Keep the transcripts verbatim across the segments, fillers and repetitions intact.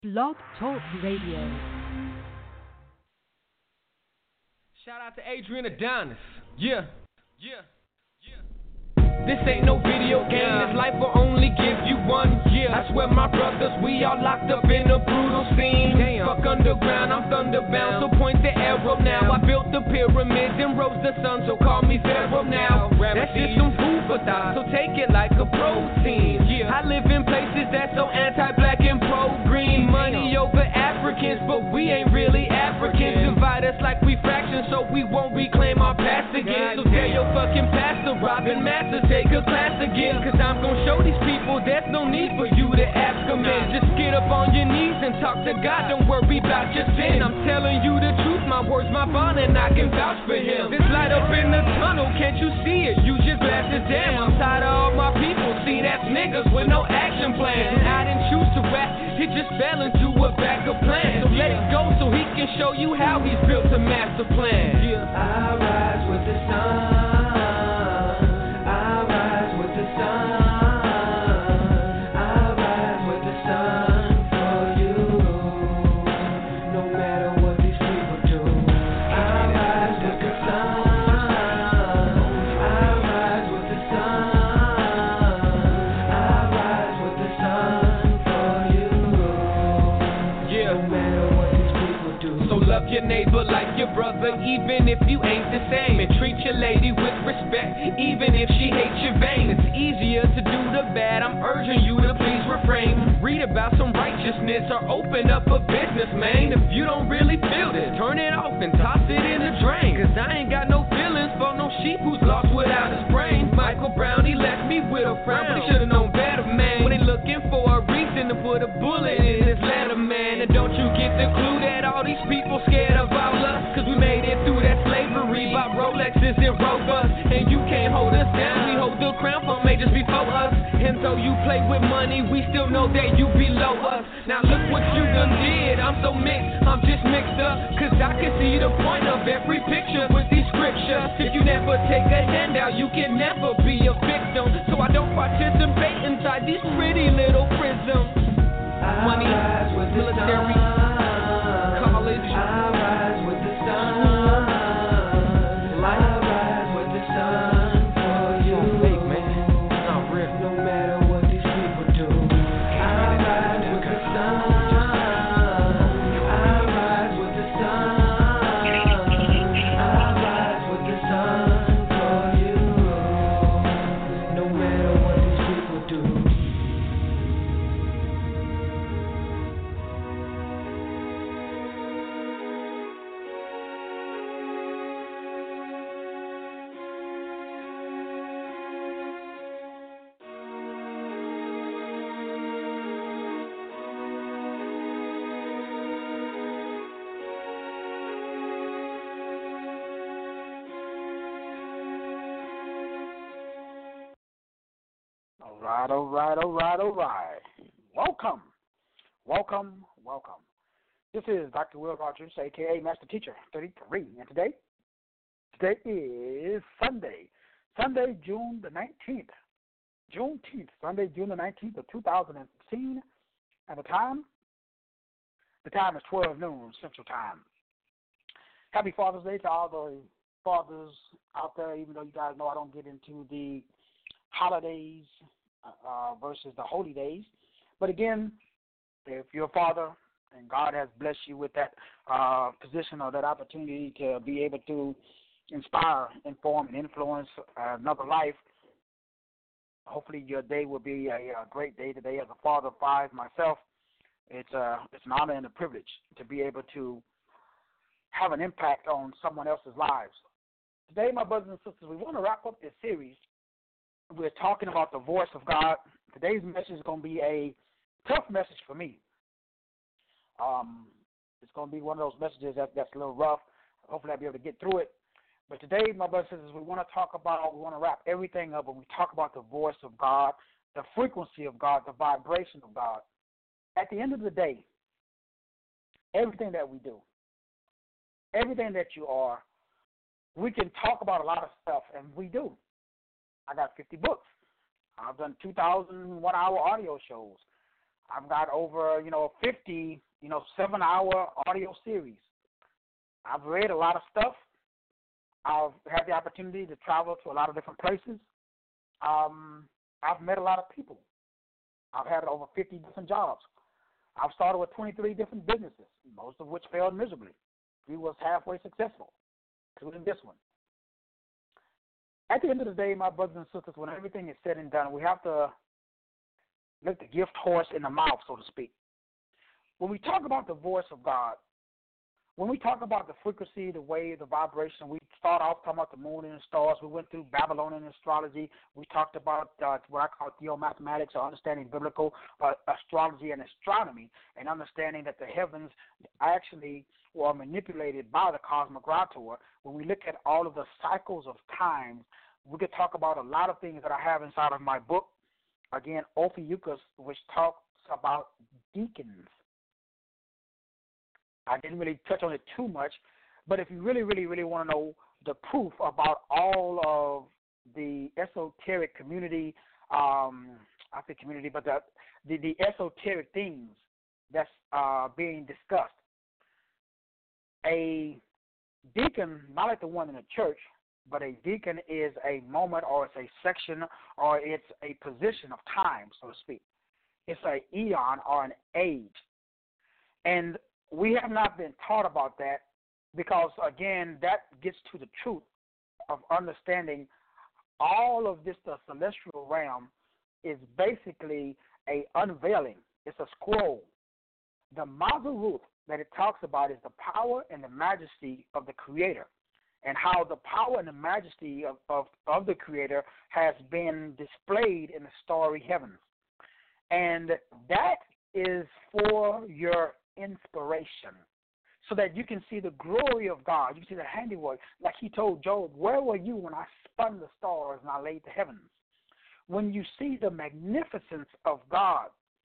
Blog Talk Radio. Shout out to Adrian Adonis. Yeah, yeah, yeah. This ain't no video game. This life will only give you one year. I swear, my brothers, we all locked up in a brutal scene. Damn. Fuck underground, I'm thunderbound. So point the arrow now. I built the pyramids and rose the sun. So call me Pharaoh now. That's just some food for thought. So take it like a protein. Yeah. I live in places that's so anti-black and pro-green. Money over Africans, but we ain't really Africans. Divide us like we fractions, so we won't reclaim our past again. So tell your fucking pastor, Robin Masters, take a class again. Cause I'm gon' show these people there's no need for you to ask them in. Just get up on your knees and talk to God, don't worry about your sin. I'm telling you the truth, my words, my bond, and I can vouch for him. This light up in the tunnel, can't you see it? Use your glasses, damn, I'm tired of all my people. See, that's niggas with no action plan. And I didn't choose to rap, it just fell into a backup plan. So let it go so he can show you how he's built a master plan. Yeah. I rise with the sun. Your neighbor like your brother, even if you ain't the same. And treat your lady with respect, even if she hates your vein. It's easier to do the bad, I'm urging you to please refrain. Read about some righteousness or open up a business, man. If you don't really feel this, turn it off and toss it in the drain. Cause I ain't got no feelings for no sheep who's lost without his brain. Michael Brown, he left me with a frown, but he should've known better, man. When they looking for a reason to put a bullet in his letter, man. And don't you get the clue that all these people scared of all us? Cause we made it through that slavery, bought Rolexes and Rovers. And you can't hold us down, we hold the crown for majors before us. And though you play with money, we still know that you below us. Now look what you done did, I'm so mixed, I'm just mixed up. Cause I can see the point of every picture with these scriptures. If you never take a handout, you can never be a victim. So I don't participate inside these pretty little prisms. Money, military, college, I rise with the sun. I rise with the sun for you. Fake, man. It's not real. No matter what these people do, I rise with the sun. I rise with the sun. I rise with the sun for you. No matter what these people do. All right, all right, all right, all right. Welcome, welcome, welcome. This is Doctor Will Rogers, a k a. Master Teacher thirty-three, and today, today is Sunday, Sunday, June the nineteenth, Juneteenth, Sunday, June the nineteenth of two thousand sixteen, and the time, the time is twelve noon Central Time. Happy Father's Day to all the fathers out there, even though you guys know I don't get into the holidays uh, versus the holy days. But again, if you're a father and God has blessed you with that uh, position or that opportunity to be able to inspire, inform, and influence another life, hopefully your day will be a, a great day today. As a father of five myself, it's, uh, it's an honor and a privilege to be able to have an impact on someone else's lives. Today, my brothers and sisters, we want to wrap up this series. We're talking about the voice of God. Today's message is going to be a tough message for me. Um, it's going to be one of those messages that, that's a little rough. Hopefully I'll be able to get through it. But today, my brothers and sisters, we want to talk about, we want to wrap everything up when we talk about the voice of God, the frequency of God, the vibration of God. At the end of the day, everything that we do, everything that you are, we can talk about a lot of stuff, and we do. I got fifty books. I've done two thousand one-hour audio shows. I've got over, you know, fifty, you know, seven-hour audio series. I've read a lot of stuff. I've had the opportunity to travel to a lot of different places. Um, I've met a lot of people. I've had over fifty different jobs. I've started with twenty-three different businesses, most of which failed miserably. We was halfway successful, including this one. At the end of the day, my brothers and sisters, when everything is said and done, we have to let the gift horse in the mouth, so to speak. When we talk about the voice of God, when we talk about the frequency, the wave, the vibration, we start off talking about the moon and the stars. We went through Babylonian astrology. We talked about uh, what I call theomathematics, or understanding biblical uh, astrology and astronomy, and understanding that the heavens actually were manipulated by the cosmogrator. When we look at all of the cycles of time, we could talk about a lot of things that I have inside of my book. Again, Ophiuchus, which talks about deacons. I didn't really touch on it too much, but if you really, really, really want to know the proof about all of the esoteric community, um, I say community, but the, the, the esoteric things that's uh, being discussed, a deacon, not like the one in the church, but a deacon is a moment, or it's a section, or it's a position of time, so to speak. It's an eon or an age. And we have not been taught about that because, again, that gets to the truth of understanding all of this, the celestial realm, is basically a unveiling. It's a scroll. The Mazaruth that it talks about is the power and the majesty of the Creator, and how the power and the majesty of, of, of the Creator has been displayed in the starry heavens. And that is for your inspiration, so that you can see the glory of God. You can see the handiwork. Like he told Job, where were you when I spun the stars and I laid the heavens? When you see the magnificence of God,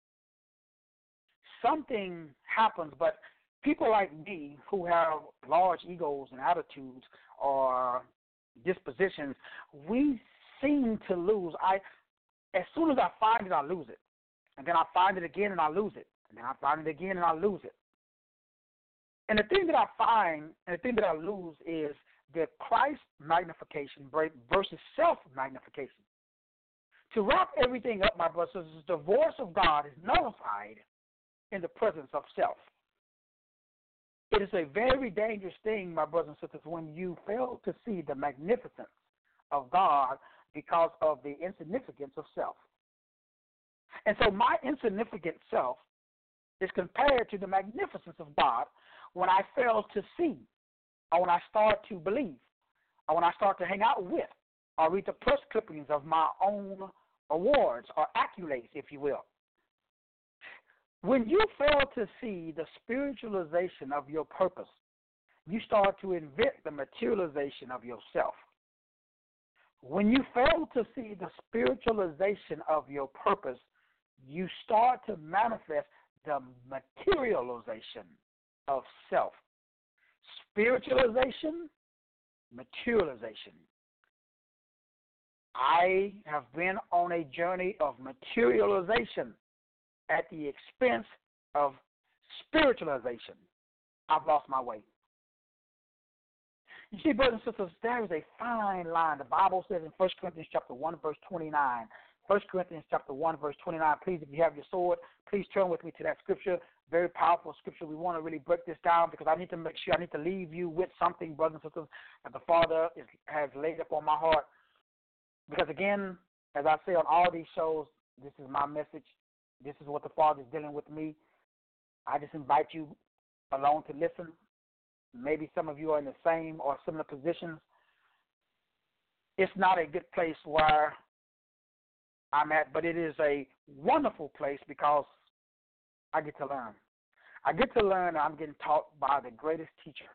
something happens. But people like me who have large egos and attitudes or dispositions, we seem to lose. I, as soon as I find it, I lose it. And then I find it again and I lose it. And then I find it again and I lose it. And the thing that I find and the thing that I lose is the Christ magnification versus self-magnification. To wrap everything up, my brothers, the voice of God is nullified in the presence of self. It is a very dangerous thing, my brothers and sisters, when you fail to see the magnificence of God because of the insignificance of self. And so my insignificant self is compared to the magnificence of God when I fail to see, or when I start to believe, or when I start to hang out with, or read the press clippings of my own awards or accolades, if you will. When you fail to see the spiritualization of your purpose, you start to invent the materialization of yourself. When you fail to see the spiritualization of your purpose, you start to manifest the materialization of self. Spiritualization, materialization. I have been on a journey of materialization at the expense of spiritualization. I've lost my way. You see, brothers and sisters, there is a fine line. The Bible says in First Corinthians chapter one, verse twenty-nine. First Corinthians chapter one, verse twenty-nine. Please, if you have your sword, please turn with me to that scripture. Very powerful scripture. We want to really break this down because I need to make sure, I need to leave you with something, brothers and sisters, that the Father is, has laid upon my heart. Because again, as I say on all these shows, this is my message. This is what the Father is dealing with me. I just invite you along to listen. Maybe some of you are in the same or similar positions. It's not a good place where I'm at, but it is a wonderful place because I get to learn. I get to learn and I'm getting taught by the greatest teacher.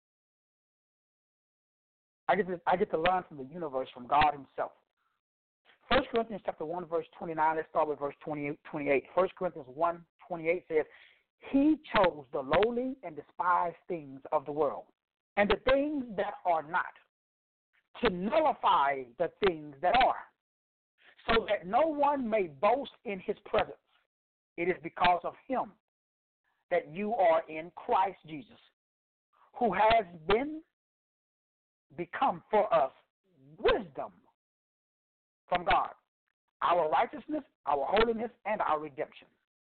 I get to, I get to learn from the universe, from God himself. First Corinthians chapter one, verse twenty-nine, let's start with verse twenty-eight. First Corinthians one, twenty-eight says, he chose the lowly and despised things of the world, and the things that are not, to nullify the things that are, so that no one may boast in his presence. It is because of him that you are in Christ Jesus, who has been become for us wisdom from God, our righteousness, our holiness, and our redemption.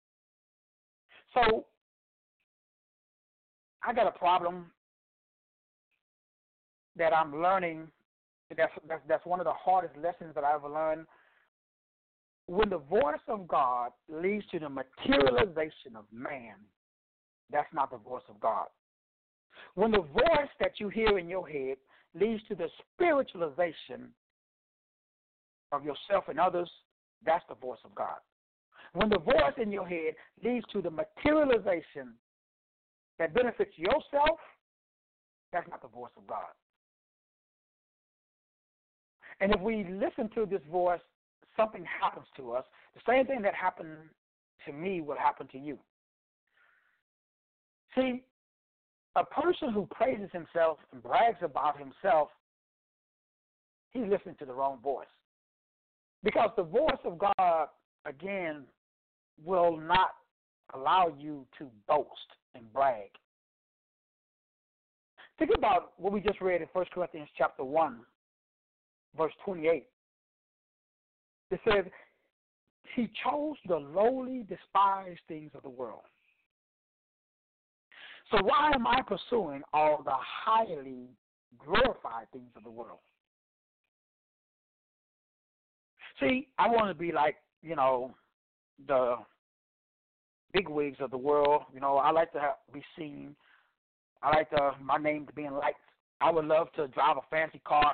So I got a problem that I'm learning. That's, that's, that's one of the hardest lessons that I ever learned. When the voice of God leads to the materialization of man, that's not the voice of God. When the voice that you hear in your head leads to the spiritualization of yourself and others, that's the voice of God. When the voice in your head leads to the materialization that benefits yourself, that's not the voice of God. And if we listen to this voice, something happens to us. The same thing that happened to me will happen to you. See, a person who praises himself and brags about himself, he's listening to the wrong voice. Because the voice of God, again, will not allow you to boast and brag. Think about what we just read in First Corinthians chapter one, verse twenty-eight. It says, he chose the lowly, despised things of the world. So why am I pursuing all the highly glorified things of the world? See, I want to be like, you know, the bigwigs of the world. You know, I like to have, be seen. I like to, my name to be in lights. I would love to drive a fancy car,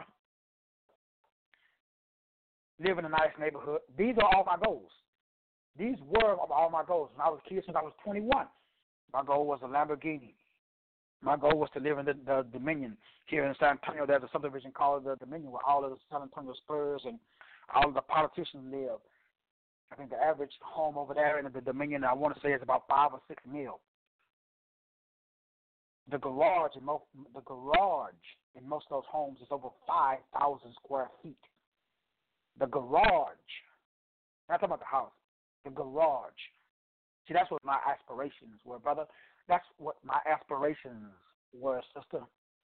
live in a nice neighborhood. These are all my goals. These were all my goals. When I was a kid, since I was twenty-one, my goal was a Lamborghini. My goal was to live in the, the Dominion. Here in San Antonio, there's a subdivision called the Dominion where all of the San Antonio Spurs and all of the politicians live. I think the average home over there in the Dominion, I want to say, is about five or six mil. The garage in most, the garage in most of those homes is over five thousand square feet. The garage, not talking about the house, the garage. See, that's what my aspirations were, brother. That's what my aspirations were, sister.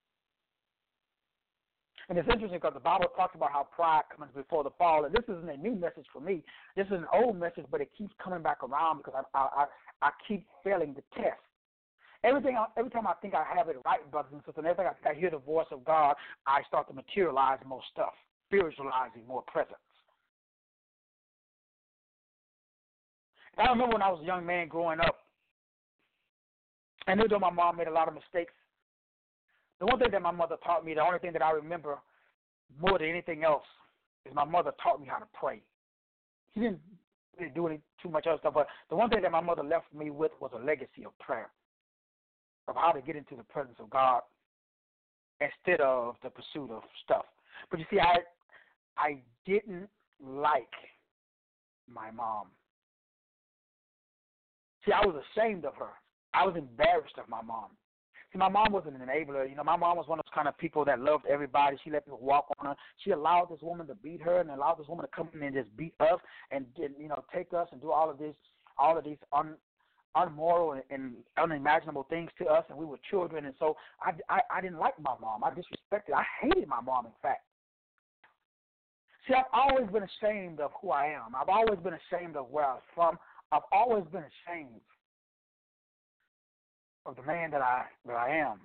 And it's interesting because the Bible talks about how pride comes before the fall. And this isn't a new message for me. This is an old message, but it keeps coming back around because I I, I, I keep failing the test. Everything, every time I think I have it right, brothers and sisters, and every time I hear the voice of God, I start to materialize more stuff, spiritualizing more presence. And I remember when I was a young man growing up, and even though my mom made a lot of mistakes, the one thing that my mother taught me, the only thing that I remember more than anything else, is my mother taught me how to pray. She didn't really do any, too much other stuff, but the one thing that my mother left me with was a legacy of prayer, of how to get into the presence of God instead of the pursuit of stuff. But you see, I I didn't like my mom. See, I was ashamed of her. I was embarrassed of my mom. See, my mom wasn't an enabler. You know, my mom was one of those kind of people that loved everybody. She let people walk on her. She allowed this woman to beat her and allowed this woman to come in and just beat us and, you know, take us and do all of this, all of these un, unmoral and, and unimaginable things to us, and we were children. And so I, I, I didn't like my mom. I disrespected. I hated my mom, in fact. See, I've always been ashamed of who I am. I've always been ashamed of where I was from. I've always been ashamed of the man that I that I am.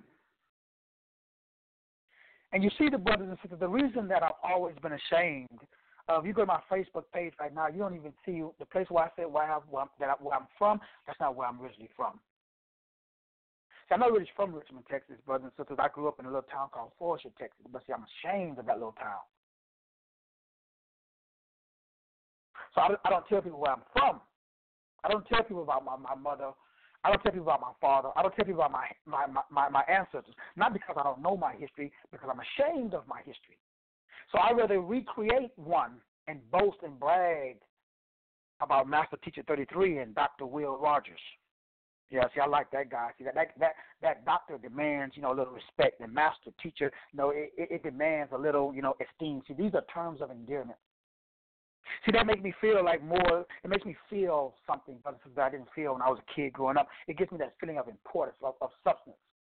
And you see, the brothers and sisters, the reason that I've always been ashamed of, you go to my Facebook page right now, you don't even see the place where I said where, I, where, I'm, that I, where I'm from. That's not where I'm originally from. See, I'm not really from Richmond, Texas, brothers and sisters. I grew up in a little town called Forsyth, Texas. But see, I'm ashamed of that little town. So I, I don't tell people where I'm from. I don't tell people about my, my mother. I don't tell people about my father. I don't tell people about my, my, my, my ancestors. Not because I don't know my history, because I'm ashamed of my history. So I rather recreate one and boast and brag about Master Teacher thirty-three and Doctor Will Rogers. Yeah, see, I like that guy. See, that that that, that doctor demands, you know, a little respect. And Master Teacher, you know, it, it, it demands a little, you know, esteem. See, these are terms of endearment. See, that makes me feel like more, it makes me feel something that I didn't feel when I was a kid growing up. It gives me that feeling of importance, of, of substance.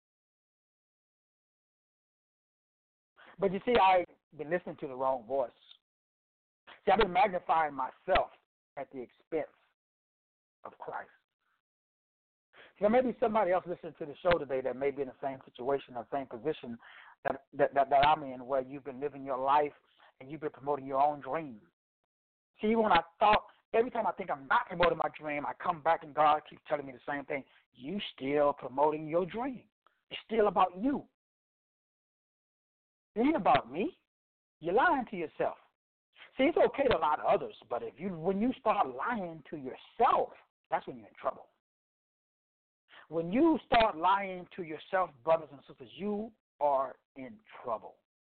But you see, I've been listening to the wrong voice. See, I've been magnifying myself at the expense of Christ. There may be somebody else listening to the show today that may be in the same situation or same position that, that, that, that I'm in, where you've been living your life and you've been promoting your own dream. See, when I thought, every time I think I'm not promoting my dream, I come back and God keeps telling me the same thing. You still promoting your dream. It's still about you. It ain't about me. You're lying to yourself. See, it's okay to lie to others, but if you when you start lying to yourself, that's when you're in trouble. When you start lying to yourself, brothers and sisters, you are in trouble.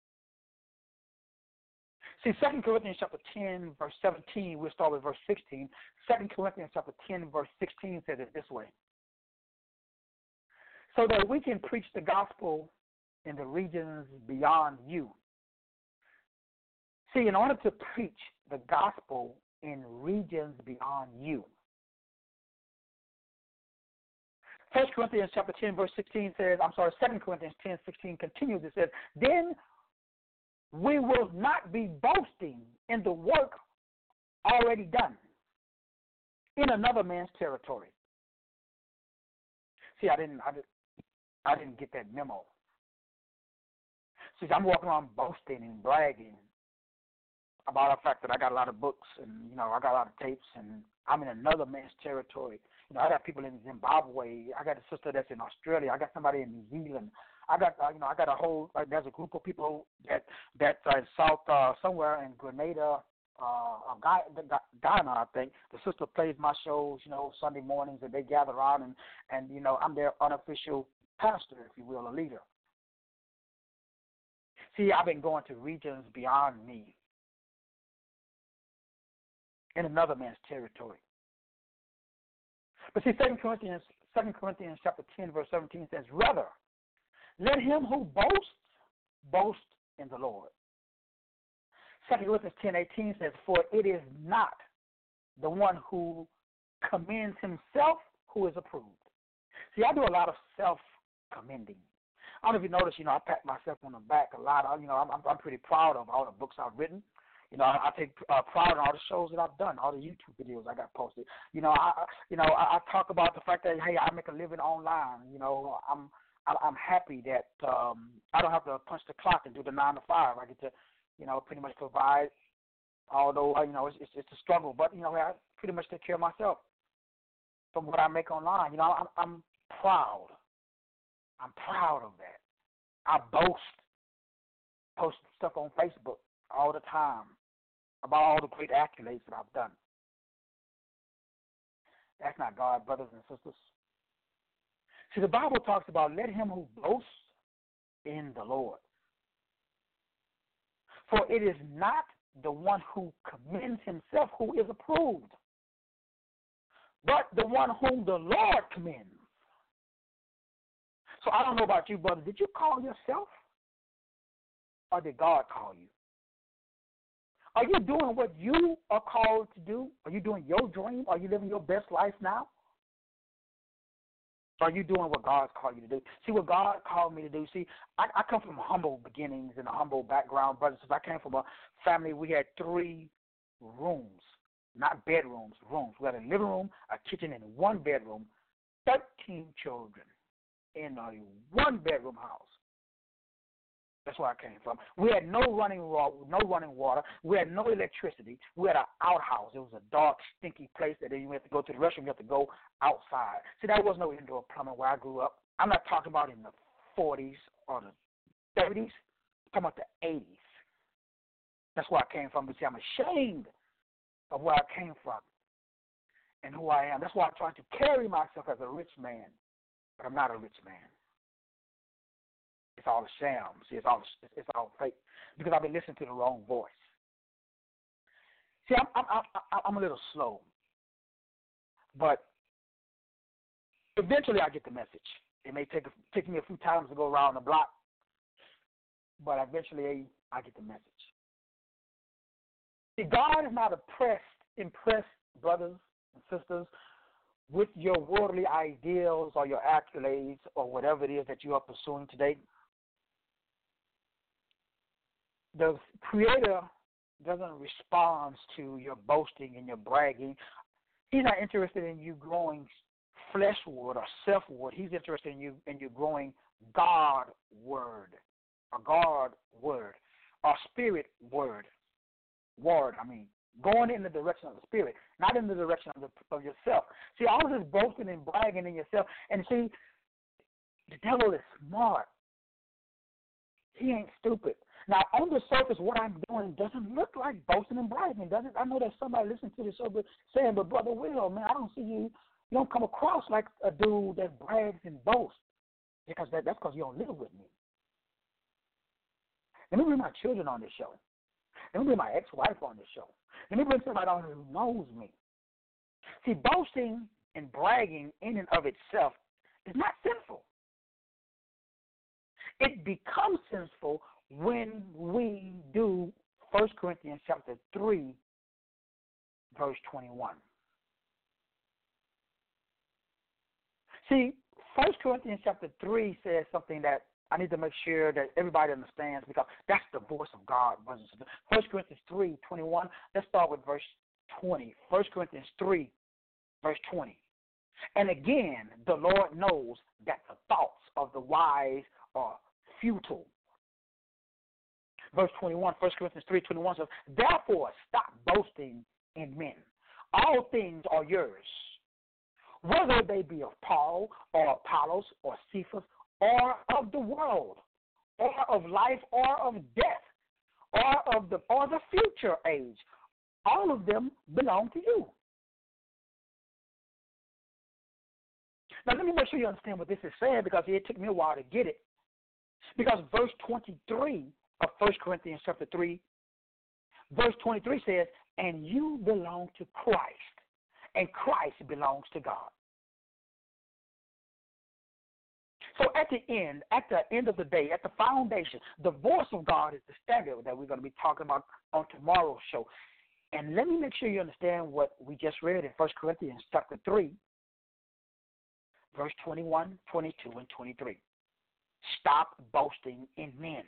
See, Second Corinthians chapter ten, verse seventeen, we'll start with verse sixteen. Second Corinthians chapter ten, verse sixteen says it this way. So that we can preach the gospel in the regions beyond you. See, in order to preach the gospel in regions beyond you. First Corinthians chapter ten, verse sixteen says, I'm sorry, Second Corinthians ten, sixteen continues. It says, then we will not be boasting in the work already done in another man's territory. See, I didn't, I didn't, I didn't get that memo. See, I'm walking around boasting and bragging about the fact that I got a lot of books and, you know, I got a lot of tapes and I'm in another man's territory. You know, I got people in Zimbabwe. I got a sister that's in Australia. I got somebody in New Zealand. I got, uh, you know, I got a whole, like, there's a group of people that, that uh, in South, uh, somewhere in Grenada, uh, Ghana, I think. The sister plays my shows, you know, Sunday mornings, and they gather around, and, and, you know, I'm their unofficial pastor, if you will, a leader. See, I've been going to regions beyond me, in another man's territory. But see, Second Corinthians, Second Corinthians chapter ten, verse seventeen says, rather, let him who boasts, boast in the Lord. Second Corinthians ten, eighteen says, for it is not the one who commends himself who is approved. See, I do a lot of self-commending. I don't know if you notice, you know, I pat myself on the back a lot. I, you know, I'm, I'm pretty proud of all the books I've written. You know, I, I take uh, pride in all the shows that I've done, all the YouTube videos I got posted. You know, I, you know, I, I talk about the fact that, hey, I make a living online. You know, I'm, I'm happy that um, I don't have to punch the clock and do the nine to five. I get to, you know, pretty much provide. Although, you know, it's, it's, it's a struggle, but you know, I pretty much take care of myself from what I make online. You know, I'm, I'm proud. I'm proud of that. I boast, post stuff on Facebook all the time about all the great accolades that I've done. That's not God, brothers and sisters. See, the Bible talks about let him who boasts in the Lord. For it is not the one who commends himself who is approved, but the one whom the Lord commends. So I don't know about you, brother. Did you call yourself? Or did God call you? Are you doing what you are called to do? Are you doing your dream? Are you living your best life now? Are you doing what God's called you to do? See, what God called me to do. See, I, I come from humble beginnings and a humble background, brothers. I came from a family. We had three rooms, not bedrooms, rooms. We had a living room, a kitchen, and one bedroom. Thirteen children in a one-bedroom house. That's where I came from. We had no running no running water. We had no electricity. We had an outhouse. It was a dark, stinky place that you had to go to the restroom. You had to go outside. See, there was no indoor plumbing where I grew up. I'm not talking about in the forties or the thirties. I'm talking about the eighties. That's where I came from. But see, I'm ashamed of where I came from and who I am. That's why I try to carry myself as a rich man. But I'm not a rich man. It's all a sham. See, it's all it's all fake because I've been listening to the wrong voice. See, I'm I'm I'm, I'm a little slow, but eventually I get the message. It may take take me a few times to go around the block, but eventually I get the message. See, God is not oppressed, impressed, brothers and sisters, with your worldly ideals or your accolades or whatever it is that you are pursuing today. The Creator doesn't respond to your boasting and your bragging. He's not interested in you growing fleshward or selfward. He's interested in you in you growing God word, or God word, or spirit word, word. I mean, going in the direction of the spirit, not in the direction of, the, of yourself. See, all of this boasting and bragging in yourself, and see, the devil is smart. He ain't stupid. Now, on the surface, what I'm doing doesn't look like boasting and bragging, does it? I know there's somebody listening to this show saying, but Brother Will, man, I don't see you. You don't come across like a dude that brags and boasts, because that, that's because you don't live with me. Let me bring my children on this show. Let me bring my ex-wife on this show. Let me bring somebody on who knows me. See, boasting and bragging in and of itself is not sinful. It becomes sinful when we do First Corinthians chapter three, verse twenty-one. See, First Corinthians chapter three says something that I need to make sure that everybody understands, because that's the voice of God. First Corinthians three, twenty-one. Let's start with verse twenty. First Corinthians three, verse twenty. And again, the Lord knows that the thoughts of the wise are futile. Verse twenty-one, First Corinthians three, twenty-one says, therefore stop boasting in men. All things are yours, whether they be of Paul or Apollos or Cephas or of the world, or of life or of death, or of the or the future age. All of them belong to you. Now let me make sure you understand what this is saying, because it took me a while to get it. Because verse twenty-three of First Corinthians chapter three, verse twenty-three says, and you belong to Christ, and Christ belongs to God. So at the end, at the end of the day, at the foundation, the voice of God is the standard that we're going to be talking about on tomorrow's show. And let me make sure you understand what we just read in First Corinthians chapter three, verse twenty-one, twenty-two, and twenty-three. Stop boasting in men.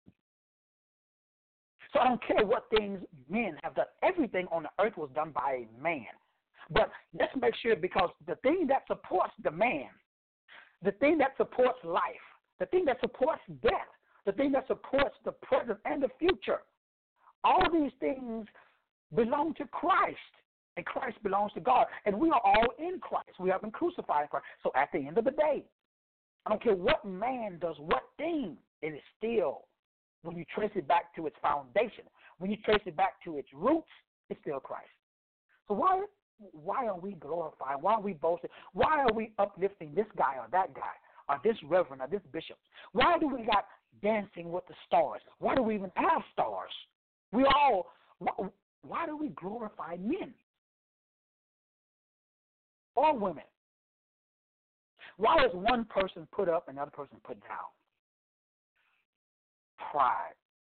So I don't care what things men have done. Everything on the earth was done by a man. But let's make sure, because the thing that supports the man, the thing that supports life, the thing that supports death, the thing that supports the present and the future, all these things belong to Christ, and Christ belongs to God. And we are all in Christ. We have been crucified in Christ. So at the end of the day, I don't care what man does what thing, it is still, when you trace it back to its foundation, when you trace it back to its roots, it's still Christ. So why why are we glorifying? Why are we boasting? Why are we uplifting this guy or that guy, or this reverend or this bishop? Why do we got dancing with the stars? Why do we even have stars? We all, why, why do we glorify men or women? Why is one person put up and another person put down? Pride.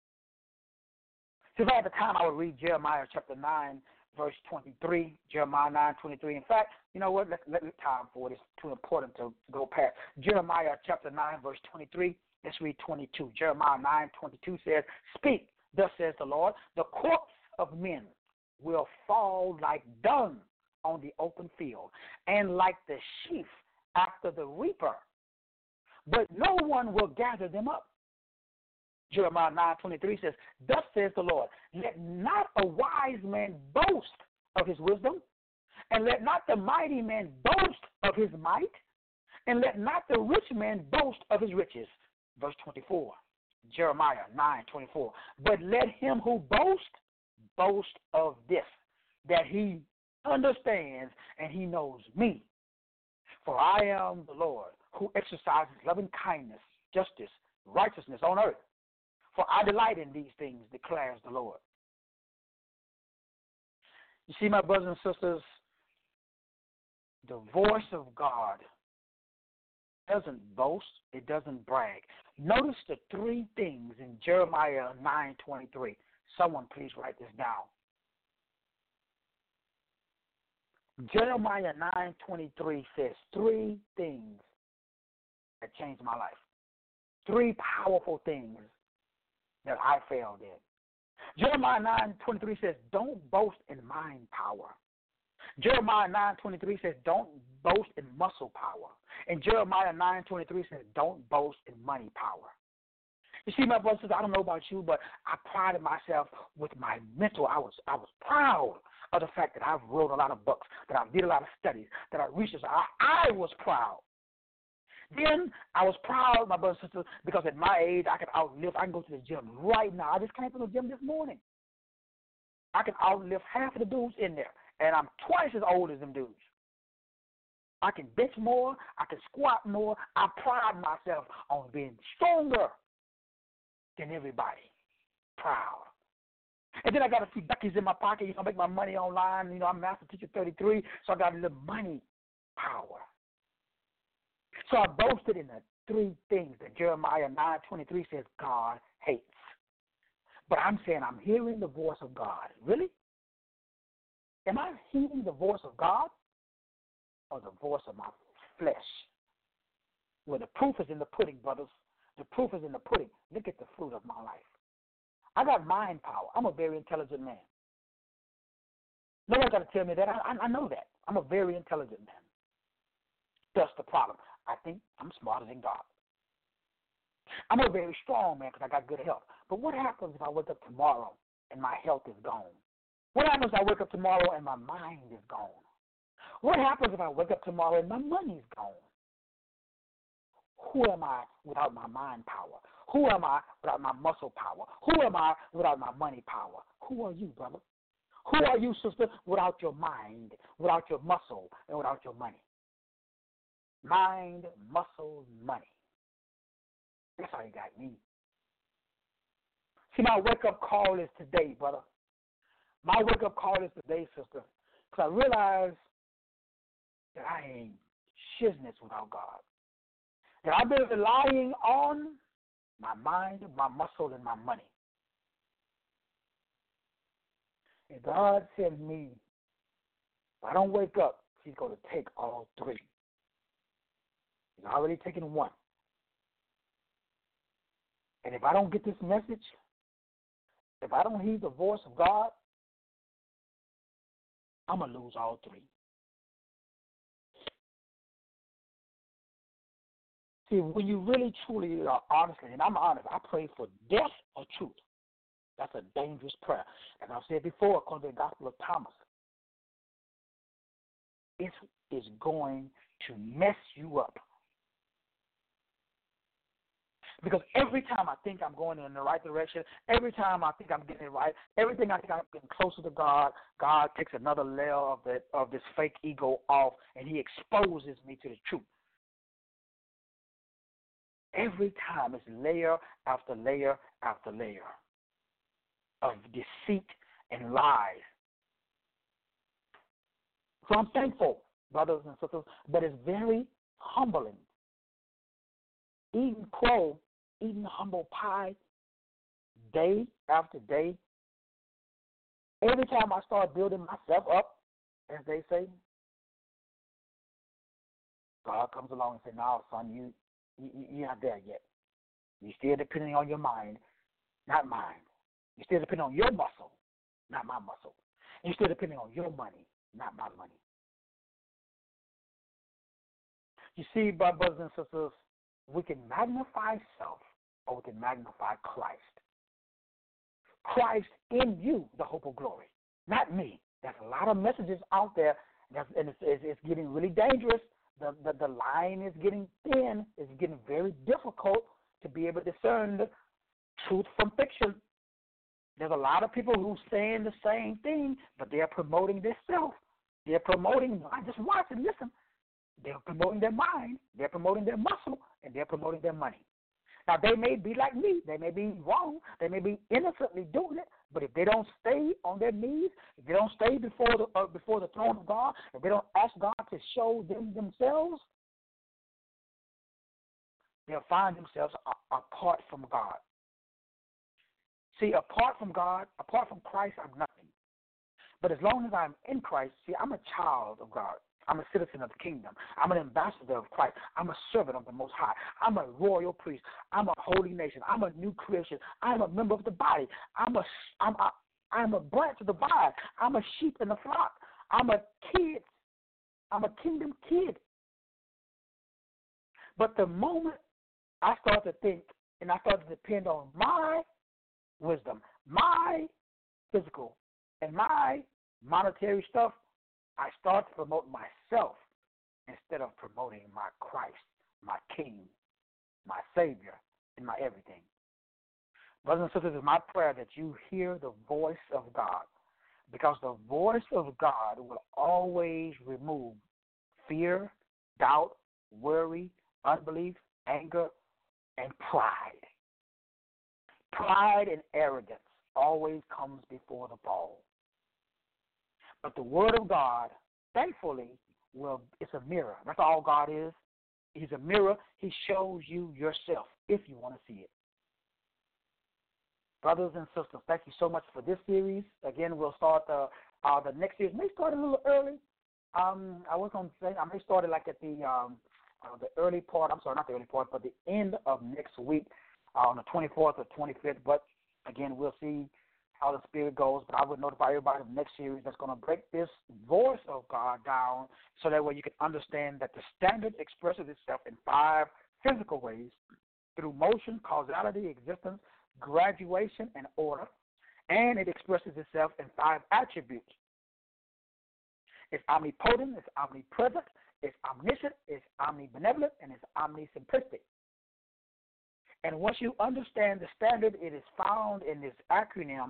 So if I had the time, I would read Jeremiah chapter nine, verse twenty-three, Jeremiah nine, twenty-three. In fact, you know what? Let's let me time for it. It's too important to go past. Jeremiah chapter nine, verse twenty-three. Let's read twenty-two. Jeremiah nine, twenty-two says, speak, thus says the Lord, the corpse of men will fall like dung on the open field, and like the sheaf after the reaper, but no one will gather them up. Jeremiah nine, twenty-three says, thus says the Lord, let not a wise man boast of his wisdom, and let not the mighty man boast of his might, and let not the rich man boast of his riches. Verse twenty-four, Jeremiah nine, twenty-four, but let him who boasts boast of this, that he understands and he knows me. For I am the Lord, who exercises loving kindness, justice, righteousness on earth. For I delight in these things, declares the Lord. You see, my brothers and sisters, the voice of God doesn't boast, it doesn't brag. Notice the three things in Jeremiah nine twenty-three. Someone please write this down. Jeremiah nine twenty-three says three things that changed my life. Three powerful things that I failed in. Jeremiah nine twenty-three says, don't boast in mind power. Jeremiah nine twenty-three says, don't boast in muscle power. And Jeremiah nine twenty-three says, don't boast in money power. You see, my brothers, I don't know about you, but I prided myself with my mental. I was I was proud of the fact that I've wrote a lot of books, that I did a lot of studies, that I researched. I, I was proud. Then I was proud, my brothers and sisters, because at my age, I can outlive. I can go to the gym right now. I just came from the gym this morning. I can outlive half of the dudes in there, and I'm twice as old as them dudes. I can bench more. I can squat more. I pride myself on being stronger than everybody. Proud. And then I got a few duckies in my pocket. You know, I make my money online. You know, I'm Master Teacher thirty-three, so I got a little money power. So I boasted in the three things that Jeremiah nine twenty-three says God hates. But I'm saying I'm hearing the voice of God. Really? Am I hearing the voice of God or the voice of my flesh? Well, the proof is in the pudding, brothers. The proof is in the pudding. Look at the fruit of my life. I got mind power. I'm a very intelligent man. Nobody's got to tell me that. I, I, I know that. I'm a very intelligent man. That's the problem. I think I'm smarter than God. I'm a very strong man because I got good health. But what happens if I wake up tomorrow and my health is gone? What happens if I wake up tomorrow and my mind is gone? What happens if I wake up tomorrow and my money's gone? Who am I without my mind power? Who am I without my muscle power? Who am I without my money power? Who are you, brother? Who are you, sister, without your mind, without your muscle, and without your money? Mind, muscle, money. That's how you got me. See, my wake-up call is today, brother. My wake-up call is today, sister, because I realize that I ain't shizness without God. That I've been relying on my mind, my muscle, and my money. And God said to me, if I don't wake up, he's going to take all three. He's already taken one. And if I don't get this message, if I don't heed the voice of God, I'm going to lose all three. See, when you really, truly are honestly, and I'm honest, I pray for death or truth. That's a dangerous prayer. As I've said before, according to the Gospel of Thomas, it is going to mess you up. Because every time I think I'm going in the right direction, every time I think I'm getting it right, everything I think I'm getting closer to God, God takes another layer of the, of this fake ego off, and he exposes me to the truth. Every time it's layer after layer after layer of deceit and lies. So I'm thankful, brothers and sisters, but it's very humbling. Eating crow, eating humble pie day after day. Every time I start building myself up, as they say, God comes along and says, no, son, you, you, you're not there yet. You're still depending on your mind, not mine. You're still depending on your muscle, not my muscle. You're still depending on your money, not my money. You see, brothers and sisters, we can magnify self or we can magnify Christ. Christ in you, the hope of glory, not me. There's a lot of messages out there, and it's, it's, it's getting really dangerous. The, the, the line is getting thin. It's getting very difficult to be able to discern the truth from fiction. There's a lot of people who are saying the same thing, but they're promoting their self. They're promoting, I just watch and listen. They're promoting their mind, they're promoting their muscle, and they're promoting their money. Now, they may be like me. They may be wrong. They may be innocently doing it, but if they don't stay on their knees, if they don't stay before the, uh, before the throne of God, if they don't ask God to show them themselves, they'll find themselves a- apart from God. See, apart from God, apart from Christ, I'm nothing. But as long as I'm in Christ, see, I'm a child of God. I'm a citizen of the kingdom. I'm an ambassador of Christ. I'm a servant of the Most High. I'm a royal priest. I'm a holy nation. I'm a new creation. I'm a member of the body. I'm a, I'm a, I'm a branch of the vine. I'm a sheep in the flock. I'm a kid. I'm a kingdom kid. But the moment I start to think and I start to depend on my wisdom, my physical, and my monetary stuff, I start to promote myself instead of promoting my Christ, my King, my Savior, and my everything. Brothers and sisters, it's my prayer that you hear the voice of God, because the voice of God will always remove fear, doubt, worry, unbelief, anger, and pride. Pride and arrogance always comes before the fall. But the Word of God, thankfully, will it's a mirror. That's all God is. He's a mirror. He shows you yourself if you want to see it. Brothers and sisters, thank you so much for this series. Again, we'll start the uh, the next series. May start a little early. Um, I was going to say I may start it like at the um, uh, the early part. I'm sorry, not the early part, but the end of next week uh, on the twenty-fourth or twenty-fifth. But again, we'll see how the Spirit goes, but I would notify everybody of the next series that's going to break this voice of God down so that way you can understand that the standard expresses itself in five physical ways through motion, causality, existence, graduation, and order, and it expresses itself in five attributes. It's omnipotent, it's omnipresent, it's omniscient, it's omnibenevolent, and it's omnisimplistic. And once you understand the standard, it is found in this acronym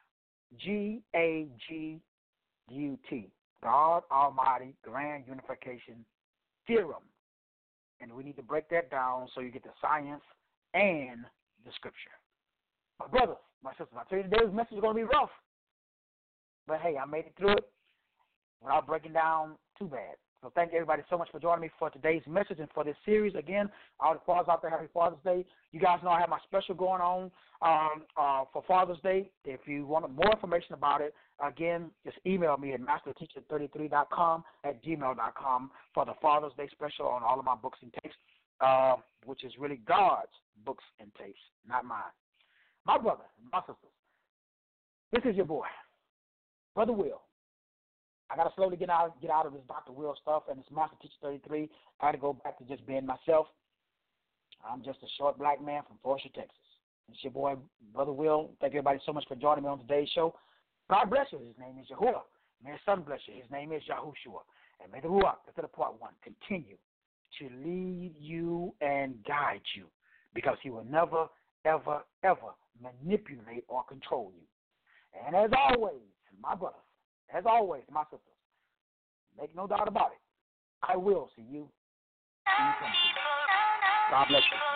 G A G U T, God Almighty Grand Unification Theorem. And we need to break that down so you get the science and the scripture. My brothers, my sisters, I tell you today's message is going to be rough. But hey, I made it through it without breaking down too bad. So thank everybody so much for joining me for today's message and for this series. Again, all the fathers out there, happy Father's Day. You guys know I have my special going on um, uh, for Father's Day. If you want more information about it, again, just email me at master teacher thirty-three dot com at gmail dot com for the Father's Day special on all of my books and tapes, uh, which is really God's books and tapes, not mine. My brother, my sisters, this is your boy, Brother Will. I got to slowly get out get out of this Doctor Will stuff and this Master Teacher thirty-three. I got to go back to just being myself. I'm just a short black man from Forster, Texas. It's your boy, Brother Will. Thank everybody so much for joining me on today's show. God bless you. His name is Yahuwah. May His Son bless you. His name is Yahushua. And may the Ruach, that's the part one, continue to lead you and guide you, because He will never, ever, ever manipulate or control you. And as always, my brothers, as always, my sisters, make no doubt about it, I will see you in eternity. God bless you.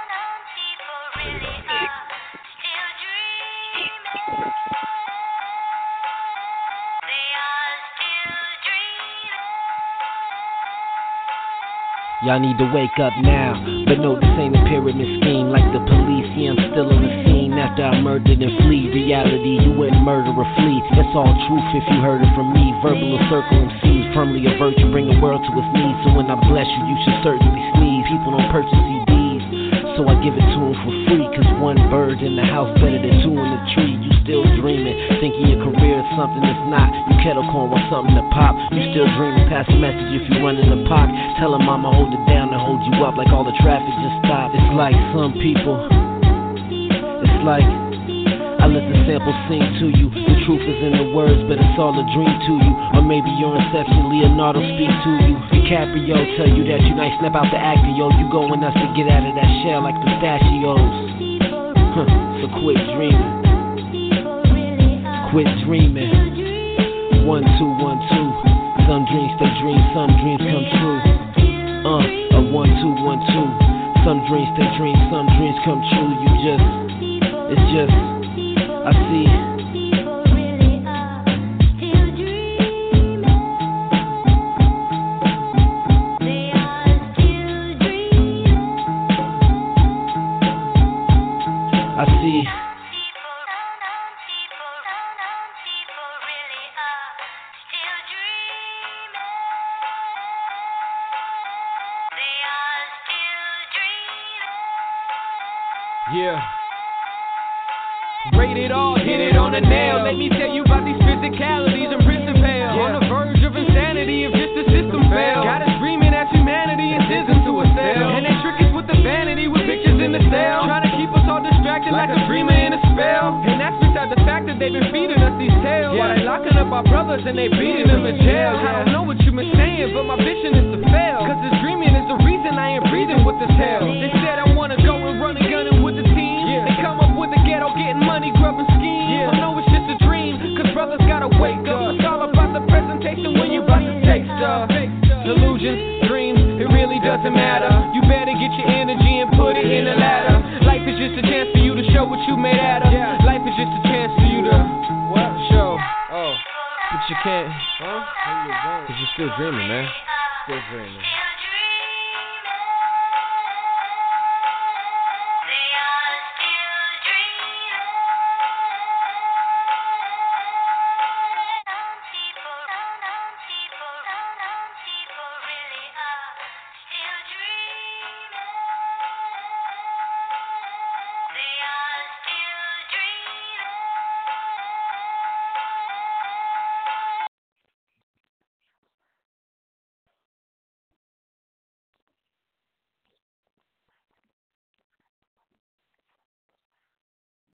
Y'all need to wake up now, but no, this ain't a pyramid scheme like the police. Yeah, I'm still on the scene after I murdered and flee. Reality, you wouldn't murder or flee. That's all truth if you heard it from me. Verbal or circle M Cs, firmly a virtue, bring the world to its knees. So when I bless you, you should certainly sneeze. People don't purchase C Ds, so I give it to them for free. Cause one bird in the house better than two in the tree. You still dreaming, thinking your career is something that's not. You kettle corn with something to pop. You still dreaming, pass a message if you run in the pot. Tell them I'ma hold it down and hold you up like all the traffic just stopped. It's like some people, it's like I let the sample sing to you. The truth is in the words, but it's all a dream to you. Or maybe your inception, Leonardo speak to you. DiCaprio tell you that you nice, snap out the actor, yo. You going nuts to get out of that shell like pistachios. Huh, so quit dreaming. Quit dreaming. One, two, one, two. Some dreams stay dreams, some dreams come true. Uh, a one, two, one, two. Some dreams stay dreams, some dreams come true. You just, it's just, I see. I see. Yeah. Rated all, hit it on the nail. Let me tell you about these physicalities and principles. Yeah. On the verge of insanity if just the system fails. Got us screaming at humanity and scissors to a cell. And they trick us with the vanity with pictures in the cell. Trying to keep us all distracted like a dreamer in a spell. And that's beside the fact that they've been feeding us these tales. Yeah. While they locking up our brothers and they beating them in jail. I don't know what you've been saying, but my vision is to fail. Cause this dreaming is the reason I ain't breathing with this hell. They said I wanna go and run and gunning with the team. Yeah. They come up with the ghetto getting money, grubbing schemes. Yeah. I know it's just a dream, cause brothers gotta wake up. It's all about the presentation when you about to take stuff. Illusions, dreams, it really doesn't matter. You better get your energy and put it in the ladder. Life is just a chance for you to show what you made out of. Yeah. Life is just a chance for you to what? Show. Oh, but you can't, huh? Cause you're still dreaming, man. Still dreaming.